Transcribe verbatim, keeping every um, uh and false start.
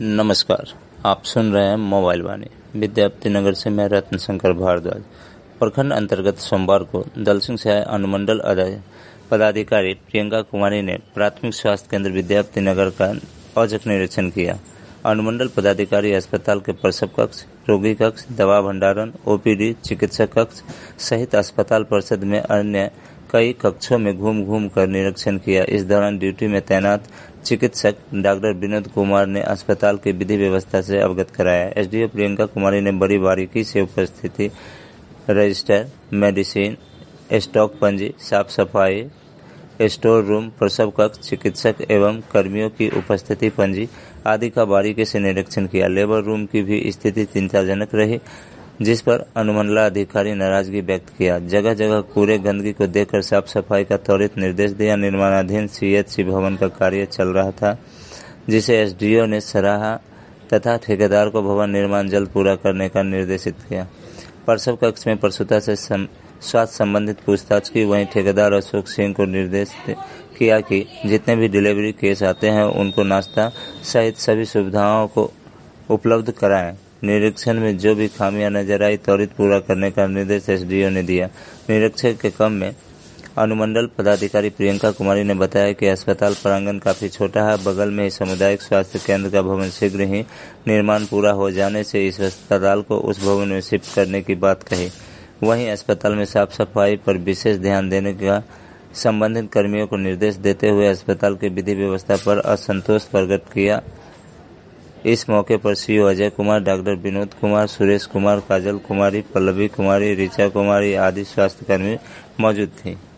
नमस्कार, आप सुन रहे हैं मोबाइल वाणी। विद्यापति नगर से मैं रत्न शंकर भारद्वाज। प्रखंड अंतर्गत सोमवार को दलसिंह सहाय अनुमंडल पदाधिकारी प्रियंका कुमारी ने प्राथमिक स्वास्थ्य केंद्र विद्यापति नगर का औचक निरीक्षण किया। अनुमंडल पदाधिकारी अस्पताल के प्रसव कक्ष, रोगी कक्ष, दवा भंडारण, ओपीडी, चिकित्सा कक्ष सहित अस्पताल परिसर में अन्य कई कक्षों में घूम घूम कर निरीक्षण किया। इस दौरान ड्यूटी में तैनात चिकित्सक डॉक्टर विनोद कुमार ने अस्पताल की विधि व्यवस्था से अवगत कराया। एसडीओ प्रियंका कुमारी ने बड़ी बारीकी से उपस्थिति, रजिस्टर, मेडिसिन, स्टॉक पंजी, साफ सफाई, स्टोर रूम, प्रसव कक्ष, चिकित्सक एवं कर्मियों की उपस्थिति पंजी आदि का बारीकी से निरीक्षण किया। लेबर रूम की भी स्थिति चिंताजनक रही, जिस पर अनुमंडलाधिकारी नाराजगी व्यक्त किया। जगह जगह कूड़े गंदगी को देखकर साफ सफाई का त्वरित निर्देश दिया। निर्माणाधीन सीएचसी भवन का कार्य चल रहा था, जिसे एसडीओ ने सराहा तथा ठेकेदार को भवन निर्माण जल्द पूरा करने का निर्देशित किया। प्रसव कक्ष में प्रसूता से स्वास्थ्य संबंधित पूछताछ की। वहीं ठेकेदार अशोक सिंह को निर्देश किया कि जितने भी डिलीवरी केस आते हैं उनको नाश्ता सहित सभी सुविधाओं को उपलब्ध कराएं। निरीक्षण में जो भी खामियां नजर आई त्वरित पूरा करने का निर्देश एसडीओ ने दिया। निरीक्षण के क्रम में अनुमंडल पदाधिकारी प्रियंका कुमारी ने बताया कि अस्पताल प्रांगण काफी छोटा है। बगल में ही सामुदायिक स्वास्थ्य केंद्र का भवन शीघ्र ही निर्माण पूरा हो जाने से इस अस्पताल को उस भवन में शिफ्ट करने की बात कही। वहीं अस्पताल में साफ सफाई पर विशेष ध्यान देने का संबंधित कर्मियों को निर्देश देते हुए अस्पताल की विधि व्यवस्था पर असंतोष प्रकट किया। इस मौके पर सीओ अजय कुमार, डॉक्टर विनोद कुमार, सुरेश कुमार, काजल कुमारी, पल्लवी कुमारी, ऋचा कुमारी आदि स्वास्थ्य कर्मी मौजूद थी।